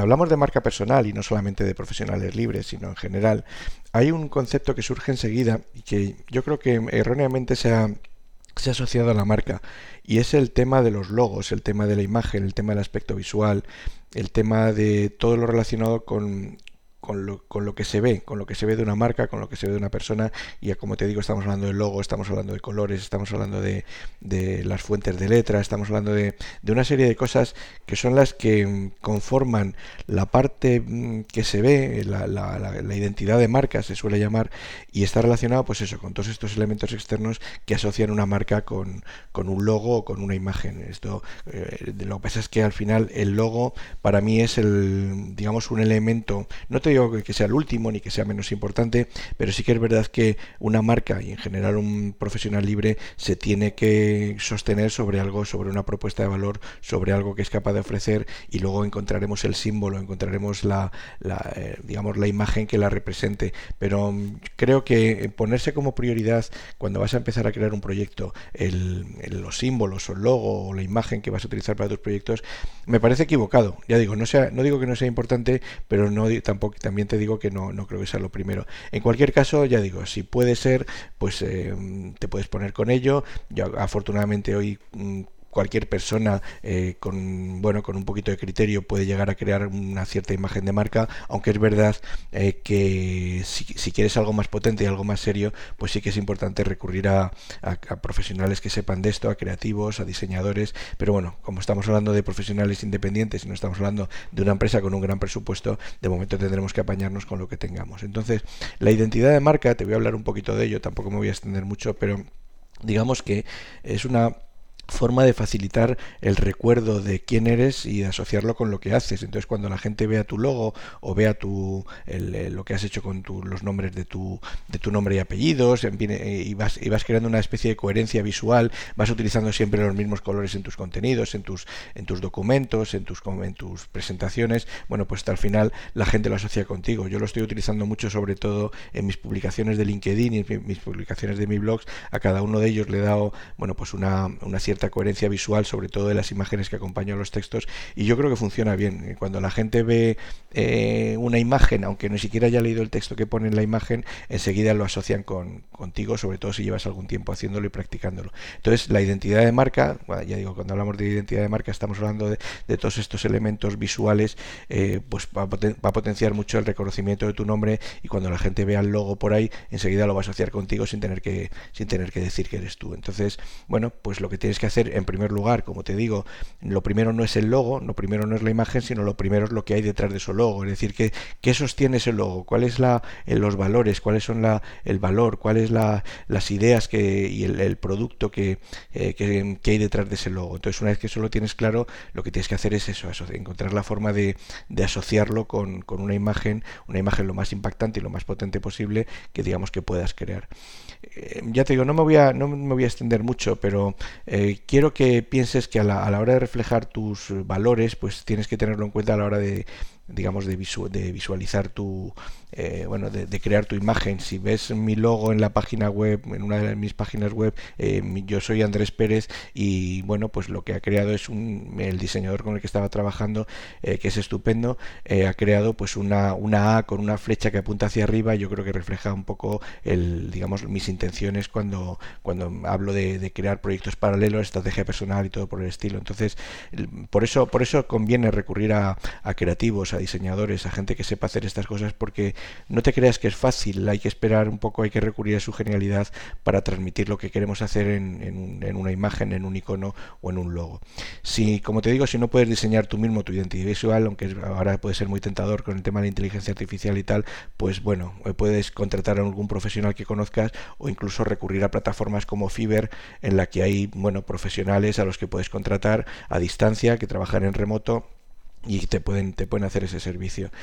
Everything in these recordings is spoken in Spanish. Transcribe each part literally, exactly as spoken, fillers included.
hablamos de marca personal y no solamente de profesionales libres, sino en general, hay un concepto que surge enseguida y que yo creo que erróneamente se ha, se ha asociado a la marca, y es el tema de los logos, el tema de la imagen, el tema del aspecto visual, el tema de todo lo relacionado con, con lo, con lo que se ve, con lo que se ve de una marca, con lo que se ve de una persona. Y ya como te digo, estamos hablando de logo, estamos hablando de colores, estamos hablando de, de las fuentes de letra, estamos hablando de, de una serie de cosas que son las que conforman la parte que se ve, la, la, la, la identidad de marca se suele llamar, y está relacionado pues eso, con todos estos elementos externos que asocian una marca con, con un logo o con una imagen. Esto, eh, lo que pasa es que al final el logo para mí es el, digamos, un elemento, no te digo que sea el último ni que sea menos importante, pero sí que es verdad que una marca y en general un profesional libre se tiene que sostener sobre algo, sobre una propuesta de valor, sobre algo que es capaz de ofrecer, y luego encontraremos el símbolo, encontraremos la, la eh, digamos la imagen que la represente. Pero um, creo que ponerse como prioridad cuando vas a empezar a crear un proyecto el, el, los símbolos o el logo o la imagen que vas a utilizar para tus proyectos me parece equivocado. Ya digo, no sea, no digo que no sea importante, pero no tampoco también te digo que no, no creo que sea lo primero. En cualquier caso, ya digo, si puede ser, pues eh, te puedes poner con ello. Yo afortunadamente hoy mmm, cualquier persona eh, con bueno con un poquito de criterio puede llegar a crear una cierta imagen de marca, aunque es verdad eh, que si, si quieres algo más potente y algo más serio, pues sí que es importante recurrir a, a, a profesionales que sepan de esto, a creativos, a diseñadores. Pero bueno, como estamos hablando de profesionales independientes y no estamos hablando de una empresa con un gran presupuesto, de momento tendremos que apañarnos con lo que tengamos. Entonces, la identidad de marca, te voy a hablar un poquito de ello, tampoco me voy a extender mucho, pero digamos que es una forma de facilitar el recuerdo de quién eres y de asociarlo con lo que haces. Entonces, cuando la gente vea tu logo o vea tu el, el, lo que has hecho con tu, los nombres de tu de tu nombre y apellidos, en fin, y vas y vas creando una especie de coherencia visual, vas utilizando siempre los mismos colores en tus contenidos, en tus en tus documentos, en tus en tus presentaciones. Bueno, pues hasta al final la gente lo asocia contigo. Yo lo estoy utilizando mucho, sobre todo en mis publicaciones de LinkedIn y en mis publicaciones de mis blogs. A cada uno de ellos le he dado, bueno, pues una una cierta coherencia visual, sobre todo de las imágenes que acompañan los textos, y yo creo que funciona bien. Cuando la gente ve eh, una imagen, aunque ni siquiera haya leído el texto que pone en la imagen, enseguida lo asocian con, contigo, sobre todo si llevas algún tiempo haciéndolo y practicándolo. Entonces, la identidad de marca, bueno, ya digo, cuando hablamos de identidad de marca estamos hablando de, de todos estos elementos visuales, eh, pues va a, poten va a potenciar mucho el reconocimiento de tu nombre, y cuando la gente vea el logo por ahí, enseguida lo va a asociar contigo sin tener que, sin tener que decir que eres tú. Entonces, bueno, pues lo que tienes que hacer en primer lugar, como te digo, lo primero no es el logo, lo primero no es la imagen, sino lo primero es lo que hay detrás de ese logo. Es decir, que qué sostiene ese logo, cuáles son la, los valores, cuáles son la, el valor, cuáles la, las ideas que, y el, el producto que, eh, que, que hay detrás de ese logo. Entonces, una vez que eso lo tienes claro, lo que tienes que hacer es eso, encontrar la forma de, de asociarlo con, con una imagen, una imagen lo más impactante y lo más potente posible que digamos que puedas crear. Eh, ya te digo, no me voy a, no me voy a extender mucho, pero eh, quiero que pienses que a la, a la hora de reflejar tus valores, pues tienes que tenerlo en cuenta a la hora de, digamos, de, visu de visualizar tu, eh, bueno, de, de crear tu imagen. Si ves mi logo en la página web, en una de mis páginas web, eh, yo soy Andrés Pérez, y bueno, pues lo que ha creado es un, el diseñador con el que estaba trabajando, eh, que es estupendo, eh, ha creado pues una, una A con una flecha que apunta hacia arriba. Yo creo que refleja un poco el, digamos, mis intenciones cuando, cuando hablo de, de crear proyectos paralelos, estrategia personal y todo por el estilo. Entonces, por eso, por eso conviene recurrir a, a creativos, a diseñadores, a gente que sepa hacer estas cosas, porque no te creas que es fácil. Hay que esperar un poco, hay que recurrir a su genialidad para transmitir lo que queremos hacer en, en, en una imagen, en un icono o en un logo. Si, como te digo, si no puedes diseñar tú mismo tu identidad visual, aunque ahora puede ser muy tentador con el tema de la inteligencia artificial y tal, pues bueno, puedes contratar a algún profesional que conozcas, o incluso recurrir a plataformas como Fiverr, en la que hay, bueno, profesionales a los que puedes contratar a distancia, que trabajan en remoto y te pueden, te pueden hacer ese servicio.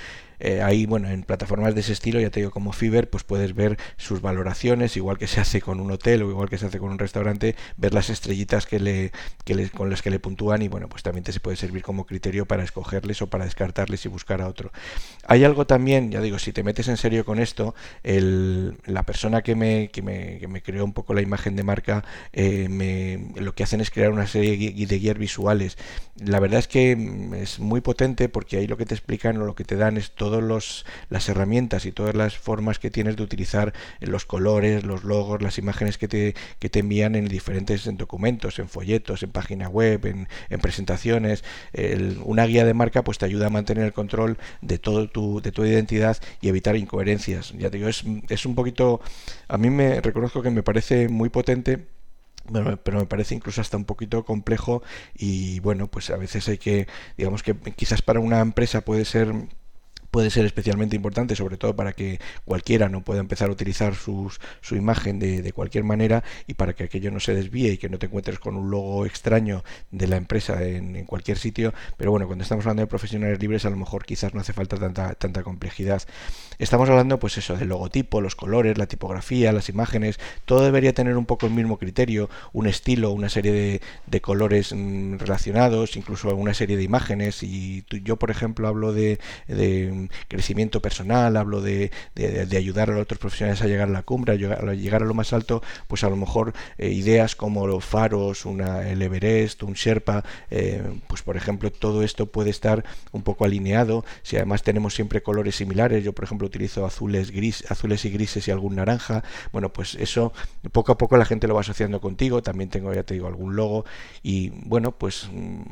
Eh, ahí, bueno, en plataformas de ese estilo, ya te digo, como Fiverr, pues puedes ver sus valoraciones, igual que se hace con un hotel o igual que se hace con un restaurante, ver las estrellitas que le, que le, con las que le puntúan y bueno, pues también te se puede servir como criterio para escogerles o para descartarles y buscar a otro. Hay algo también, ya digo, si te metes en serio con esto, el, la persona que me, que, me, que me creó un poco la imagen de marca, eh, me, lo que hacen es crear una serie de guías visuales. La verdad es que es muy potente porque ahí lo que te explican o lo que te dan es todas las herramientas y todas las formas que tienes de utilizar los colores, los logos, las imágenes que te, que te envían en diferentes en documentos, en folletos, en página web, en, en presentaciones. El, una guía de marca pues te ayuda a mantener el control de todo tu, de tu identidad y evitar incoherencias. Ya te digo, es, es un poquito, a mí me reconozco que me parece muy potente. Bueno, pero me parece incluso hasta un poquito complejo y bueno, pues a veces hay que, digamos que quizás para una empresa puede ser puede ser especialmente importante, sobre todo para que cualquiera no pueda empezar a utilizar sus, su imagen de, de cualquier manera y para que aquello no se desvíe y que no te encuentres con un logo extraño de la empresa en, en cualquier sitio. Pero bueno, cuando estamos hablando de profesionales libres, a lo mejor quizás no hace falta tanta, tanta complejidad. Estamos hablando, pues eso, del logotipo, los colores, la tipografía, las imágenes, todo debería tener un poco el mismo criterio, un estilo, una serie de, de colores mmm, relacionados, incluso una serie de imágenes. Y tú, yo, por ejemplo, hablo de, de crecimiento personal, hablo de, de, de ayudar a los otros profesionales a llegar a la cumbre, a llegar a, llegar a lo más alto, pues a lo mejor eh, ideas como los faros, una, el Everest, un Sherpa, eh, pues por ejemplo todo esto puede estar un poco alineado. Si además tenemos siempre colores similares, yo por ejemplo utilizo azules, gris, azules y grises y algún naranja, bueno, pues eso poco a poco la gente lo va asociando contigo. También tengo, ya te digo, algún logo y bueno, pues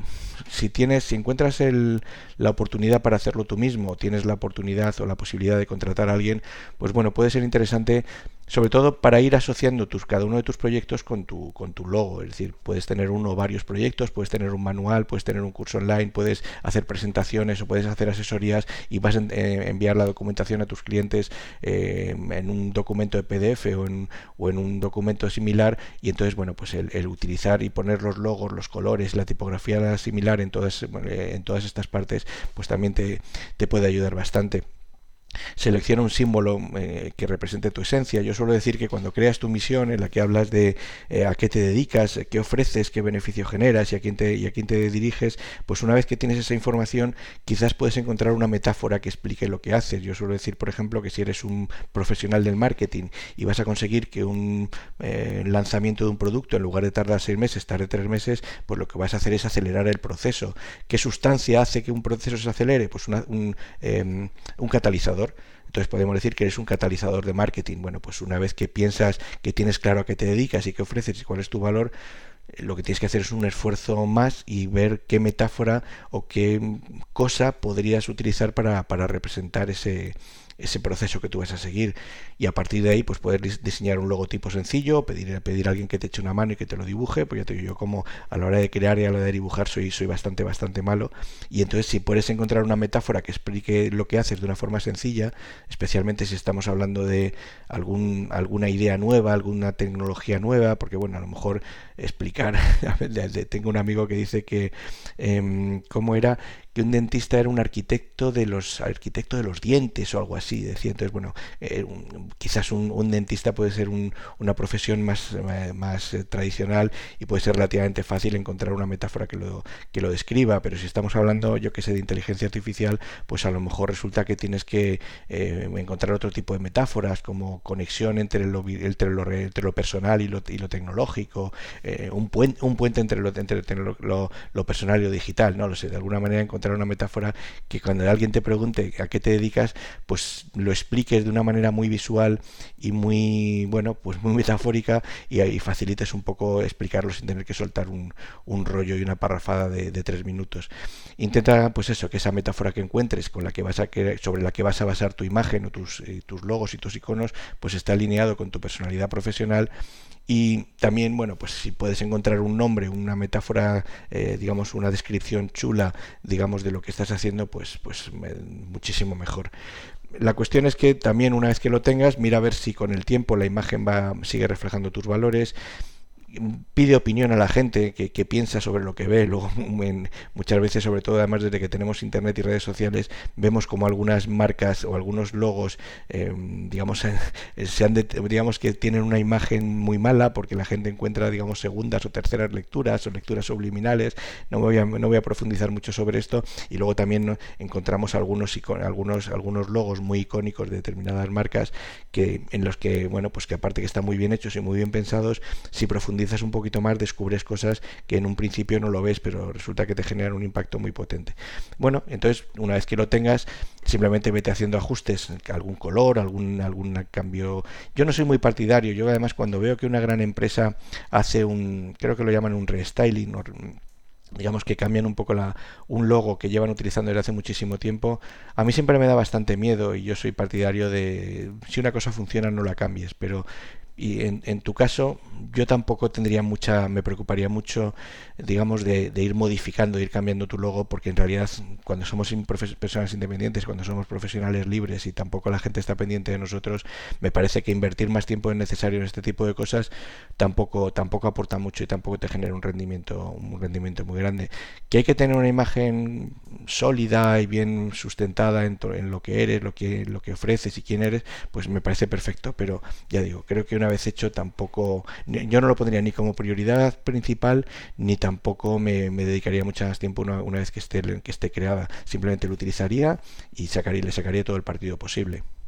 si tienes, si encuentras el, la oportunidad para hacerlo tú mismo, tienes la oportunidad o la posibilidad de contratar a alguien, pues bueno, puede ser interesante, sobre todo para ir asociando tus, cada uno de tus proyectos con tu, con tu logo. Es decir, puedes tener uno o varios proyectos, puedes tener un manual, puedes tener un curso online, puedes hacer presentaciones o puedes hacer asesorías y vas a eh, enviar la documentación a tus clientes eh, en un documento de P D F o en, o en un documento similar, y entonces bueno, pues el, el utilizar y poner los logos, los colores, la tipografía similar en todas, en todas estas partes, pues también te, te puede ayudar bastante. Selecciona un símbolo eh, que represente tu esencia. Yo suelo decir que cuando creas tu misión en la que hablas de eh, a qué te dedicas, qué ofreces, qué beneficio generas y a quién te, y a quién te diriges, pues una vez que tienes esa información quizás puedes encontrar una metáfora que explique lo que haces. Yo suelo decir, por ejemplo, que si eres un profesional del marketing y vas a conseguir que un eh, lanzamiento de un producto, en lugar de tardar seis meses, tarde tres meses, pues lo que vas a hacer es acelerar el proceso. ¿Qué sustancia hace que un proceso se acelere? Pues una, un, eh, un catalizador. Entonces podemos decir que eres un catalizador de marketing. Bueno, pues una vez que piensas que tienes claro a qué te dedicas y qué ofreces y cuál es tu valor, lo que tienes que hacer es un esfuerzo más y ver qué metáfora o qué cosa podrías utilizar para, para representar ese, ese proceso que tú vas a seguir, y a partir de ahí pues poder diseñar un logotipo sencillo, pedir, pedir a alguien que te eche una mano y que te lo dibuje. Pues ya te digo, yo como a la hora de crear y a la hora de dibujar soy, soy bastante bastante malo, y entonces si puedes encontrar una metáfora que explique lo que haces de una forma sencilla, especialmente si estamos hablando de algún, alguna idea nueva, alguna tecnología nueva, porque bueno, a lo mejor explicar tengo un amigo que dice que eh, cómo era que un dentista era un arquitecto de los arquitecto de los dientes o algo así, decía. Entonces bueno, eh, un, quizás un, un dentista puede ser un, una profesión más, más eh, tradicional y puede ser relativamente fácil encontrar una metáfora que lo, que lo describa, pero si estamos hablando, yo que sé, de inteligencia artificial, pues a lo mejor resulta que tienes que eh, encontrar otro tipo de metáforas como conexión entre lo, entre lo, entre lo personal y lo, y lo tecnológico, eh, un, puente, un puente entre, lo, entre lo, lo, lo personal y lo digital, no lo sé, de alguna manera encontrar una metáfora que cuando alguien te pregunte a qué te dedicas, pues lo expliques de una manera muy visual y muy, bueno, pues muy metafórica, y ahí facilites un poco explicarlo sin tener que soltar un, un rollo y una parrafada de, de tres minutos. Intenta, pues eso, que esa metáfora que encuentres con la que vas a querer, sobre la que vas a basar tu imagen o tus, eh, tus logos y tus iconos, pues está alineado con tu personalidad profesional. Y también, bueno, pues si puedes encontrar un nombre, una metáfora, eh, digamos, una descripción chula, digamos, de lo que estás haciendo, pues, pues eh, muchísimo mejor. La cuestión es que también una vez que lo tengas, mira a ver si con el tiempo la imagen va sigue reflejando tus valores. pide opinión a la gente que, que piensa sobre lo que ve. Luego, en, muchas veces, sobre todo además desde que tenemos internet y redes sociales, vemos como algunas marcas o algunos logos, eh, digamos, se han de, digamos que tienen una imagen muy mala porque la gente encuentra, digamos, segundas o terceras lecturas o lecturas subliminales. No me voy a, no voy a profundizar mucho sobre esto. Y luego también, ¿no?, encontramos algunos, algunos, algunos logos muy icónicos de determinadas marcas que en los que, bueno, pues que aparte que están muy bien hechos y muy bien pensados, si profundizas un poquito más descubres cosas que en un principio no lo ves, pero resulta que te generan un impacto muy potente. Bueno, entonces una vez que lo tengas, simplemente vete haciendo ajustes, algún color, algún, algún cambio. Yo no soy muy partidario. Yo además, cuando veo que una gran empresa hace un, creo que lo llaman un restyling, o digamos que cambian un poco la, un logo que llevan utilizando desde hace muchísimo tiempo, a mí siempre me da bastante miedo, y yo soy partidario de, si una cosa funciona, no la cambies. Pero y en, en tu caso, yo tampoco tendría mucha, me preocuparía mucho, digamos, de, de ir modificando, de ir cambiando tu logo, porque en realidad, cuando somos personas independientes, cuando somos profesionales libres y tampoco la gente está pendiente de nosotros, me parece que invertir más tiempo es necesario en este tipo de cosas tampoco, tampoco aporta mucho y tampoco te genera un rendimiento, un rendimiento muy grande. Que hay que tener una imagen sólida y bien sustentada en, to, en lo que eres, lo que, lo que ofreces y quién eres, pues me parece perfecto. Pero ya digo, creo que una vez hecho, tampoco, yo no lo pondría ni como prioridad principal, ni tampoco me, me dedicaría mucho más tiempo una, una vez que esté, que esté creada. Simplemente lo utilizaría y sacaría, le sacaría todo el partido posible.